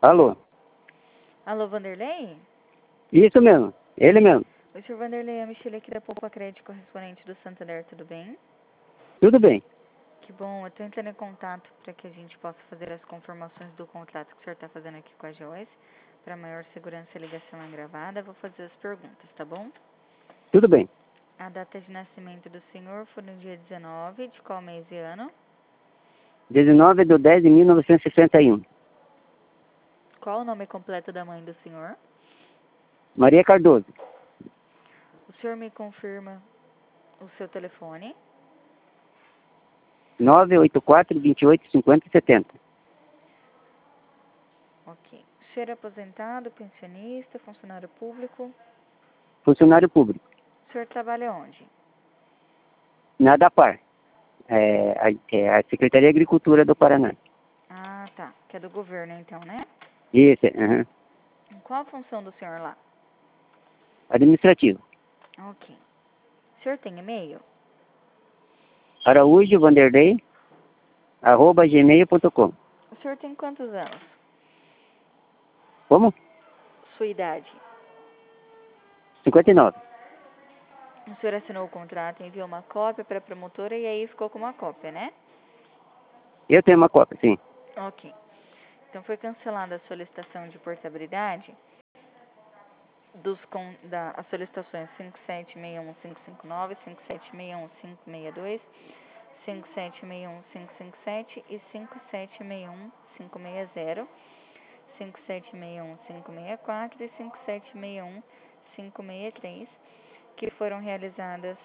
Alô? Alô, Vanderlei? Isso mesmo, ele mesmo. Oi, senhor Vanderlei, a Michelle aqui da Poupa Crédito, correspondente do Santander, tudo bem? Tudo bem. Que bom, eu estou entrando em contato para que a gente possa fazer as confirmações do contrato que o senhor está fazendo aqui com a Joyce. Para maior segurança, a ligação é gravada. Vou fazer as perguntas, tá bom? Tudo bem. A data de nascimento do senhor foi no dia 19, de qual mês e ano? 19/10/1961. Qual o nome completo da mãe do senhor? Maria Cardoso. O senhor me confirma o seu telefone? 984-28-50-70. Ok. O senhor é aposentado, pensionista, funcionário público? Funcionário público. O senhor trabalha onde? Na DAPAR. A Secretaria de Agricultura do Paraná. Ah, tá. Que é do governo, então, né? Isso, aham. Qual a função do senhor lá? Administrativo. Ok. O senhor tem e-mail? Araújo Vanderlei @gmail.com. O senhor tem quantos anos? Como? Sua idade? 59. O senhor assinou o contrato, enviou uma cópia para a promotora e aí ficou com uma cópia, né? Eu tenho uma cópia, sim. Ok. Então foi cancelada a solicitação de portabilidade as solicitações 5761559, 5761562, 5761557 e 5761560, 5761564 e 5761563, que foram realizadas.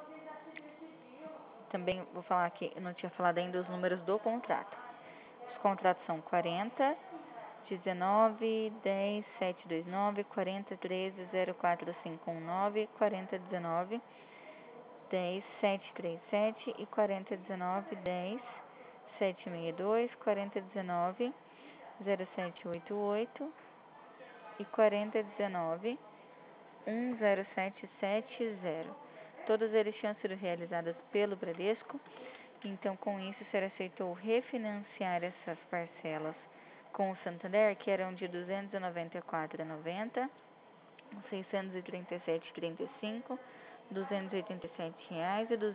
Também vou falar aqui, eu não tinha falado ainda os números do contrato. Os contratos são 40, 19, 10, 729, 40, 13, 04519, 40, 19, 10, 737 e 40, 19, 10, 762, 40, 19, 0788 e 40, 19, 10770. Todos eles tinham sido realizados pelo Bradesco. Então, com isso, o senhor aceitou refinanciar essas parcelas com o Santander, que eram de R$ 294,90, R$ 637,35, R$ 287 e R$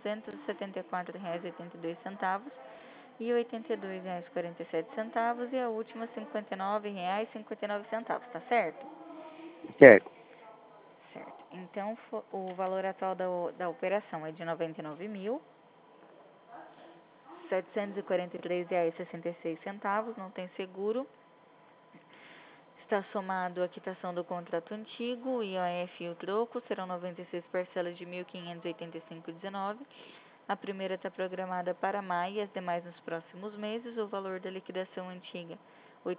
274,82 e R$ 82,47 e a última R$ 59,59, tá certo? Certo. Certo. Então, o valor atual da operação é de R$ 99.743,66, não tem seguro. Está somado a quitação do contrato antigo, o IOF e o troco, serão 96 parcelas de R$ 1.585,19. A primeira está programada para maio e as demais nos próximos meses. O valor da liquidação antiga, R$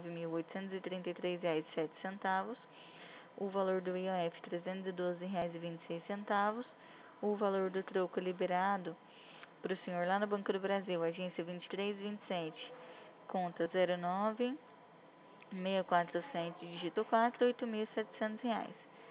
89.833,07. O valor do IOF, R$ 312,26. O valor do troco liberado para o senhor lá no Banco do Brasil, agência 2327, conta 09 647, dígito 4, R$ 8.700.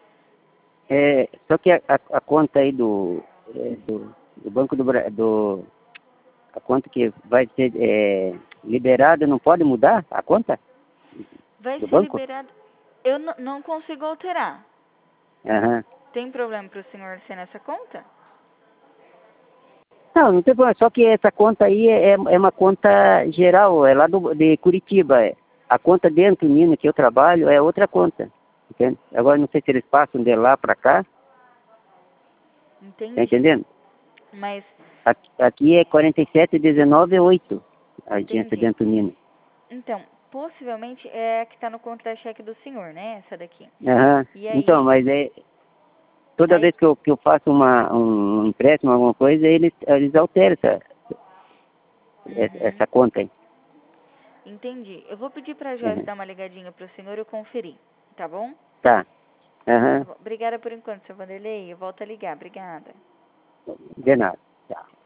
Só que a conta aí do Banco do Brasil, a conta que vai ser liberada, não pode mudar a conta Vai do ser banco? liberado. Eu não consigo alterar. Aham. Tem problema para o senhor ser nessa conta? Não tem problema, só que essa conta aí é uma conta geral, é lá de Curitiba. A conta de Antonina que eu trabalho é outra conta, entende? Agora não sei se eles passam de lá para cá, Entendi. tá entendendo? Mas, Aqui é 4719,8, a agência de entendi. Antonina. Então, possivelmente é a que está no contra-cheque do senhor, né? Essa daqui. Aham. E aí? Então, mas toda vez que eu faço um empréstimo, alguma coisa, eles alteram essa conta aí. Entendi. Eu vou pedir para a Joyce Uhum. dar uma ligadinha para o senhor e eu conferir, tá bom? Tá. Aham. Tá bom. Obrigada por enquanto, seu Vanderlei. Eu volto a ligar. Obrigada. De nada. Tá.